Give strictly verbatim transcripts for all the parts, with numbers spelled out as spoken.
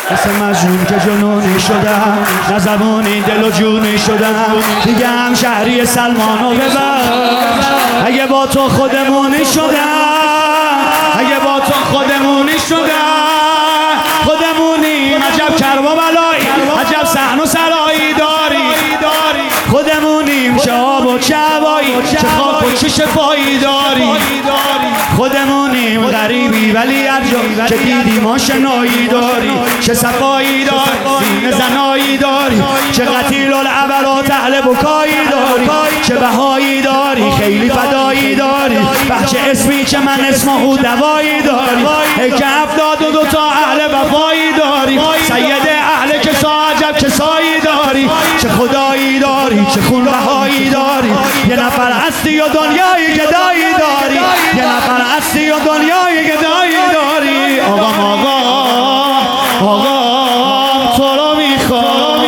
مثل مجنون که جنونی شدم، نه زبونی دل و جونی شدم. دیگه هم شهری سلمانو ببر، اگه با تو خودمونی شدم، اگه با تو خودمونی شدم. خودمونیم عجب کرب و بلایی، عجب صحن و سرایی داری. خودمونیم چه آب و چه هوایی، چه خاک و چه شفایی داری. خودمونیم غریبی ولی هر جا که دیدیم آشنایی داری. چه صفایی داری، سینه زنایی داری، چه قتیل العبرات اهل بکایی داری. چه بهایی داری، خیلی فدایی داری. بچه اسمی که من اسم او دوایی داری. ای که هفتاد و دو تا اهل وفایی داری. سید اهل کسا عجب کسایی داری. چه خدایی داری، چه خون بهایی داری. یه نفر هستی و دنیای گدایی داری. یه نفر هستی و دنیای گدایی داری. آقام آقام آقام تو رو میخوام،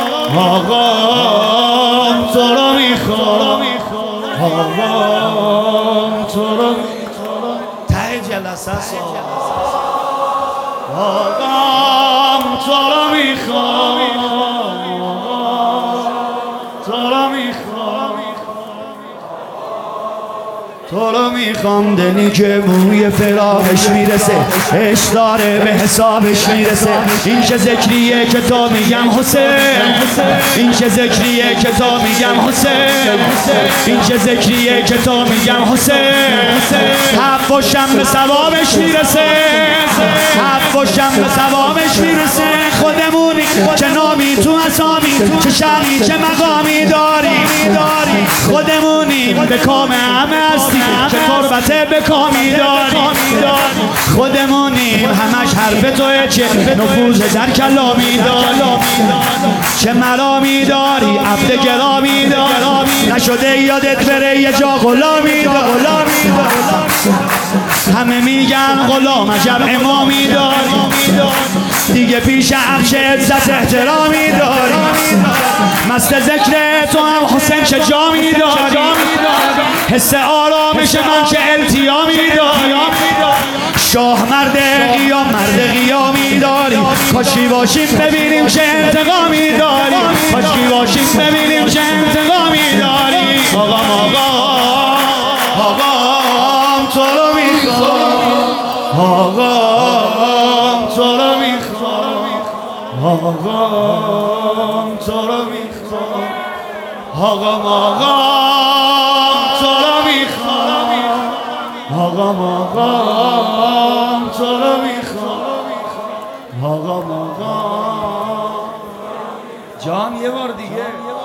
آقام تو رو میخوام، آقام تو رو ته جلسه آقام تو رو میخوام، تو رو میخوام، تو رو میخوام. دلی که موی فراقش میرسه، عشق داره به حسابش میرسه. این چه ذکریه که تو میگم حسین، این چه ذکریه که تو میگم حسین، این چه ذکریه که تو میگم حسین. هفت و شنبه ثوابش میرسه، هفت و شنبه ثوابش میرسه. خودمونی چه نامی تو اسامی، چه شرمی چه مقامی داری. خودمونیم به کام همه هستی، چه تربته به کامی داری. خودمونیم همش حرف توی، چه نفوذ در کلامی داری. چه مرامی داری، عبد گرامی داری. نشده یادت بره یه جا غلامی داری. همه میگن غلام عجب امامی داری. دیگه پیش عرش عزت احترامی داری. مست ذکر تو هم حسین چه جامی داری. حس آرامش من چه التیامی داری. شاه مرد قیام مرد قیامی داری. کاشکی باشیم ببینیم چه انتقامی داری. کاشکی باشیم ببینیم چه انتقامی داری. آقام آقام آقام تو رو میخوام، آقام تو رو میخوام، آقام تو رو میخوام، آقام آقام تو رو میخوام، آقام آقام تو رو میخوام، آقام آقام. جان یه بار دیگه.